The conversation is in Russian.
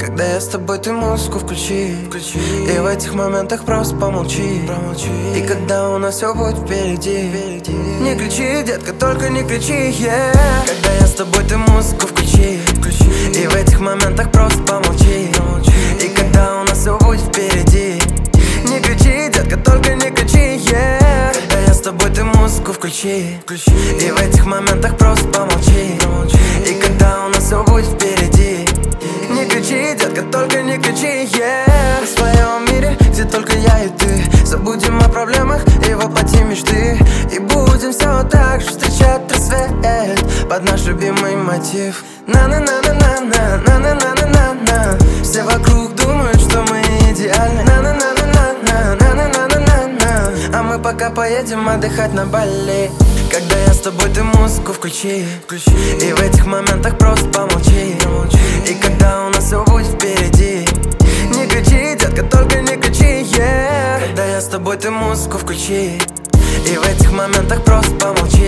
Когда я с тобой, ты музыку включи. И в этих моментах просто помолчи. И когда у нас все будет впереди, не кричи, детка, только не кричи, yeah. Когда я с тобой, ты музыку включи. И в этих моментах просто помолчи. И когда у нас все будет впереди, не кричи, детка, только не кричи, yeah. Когда я с тобой, ты музыку включи. И в этих моментах просто помолчи. И когда у нас все будет впереди, не кричи, детка, только не кричи, yeah. В своем мире, где только я и ты, забудем о проблемах и воплотим мечты. И будем все так же встречать рассвет под наш любимый мотив. На-на-на-на-на-на, на-на-на-на-на-на. Все вокруг думают, что мы идеальны. На-на-на-на-на-на, на-на-на-на-на-на. А мы пока поедем отдыхать на Бали. Когда я с тобой, ты музыку включи. И в этих моментах просто помолчи. И когда у нас все будет впереди, не кричи, детка, только не кричи, yeah. Когда я с тобой, ты музыку включи. И в этих моментах просто помолчи.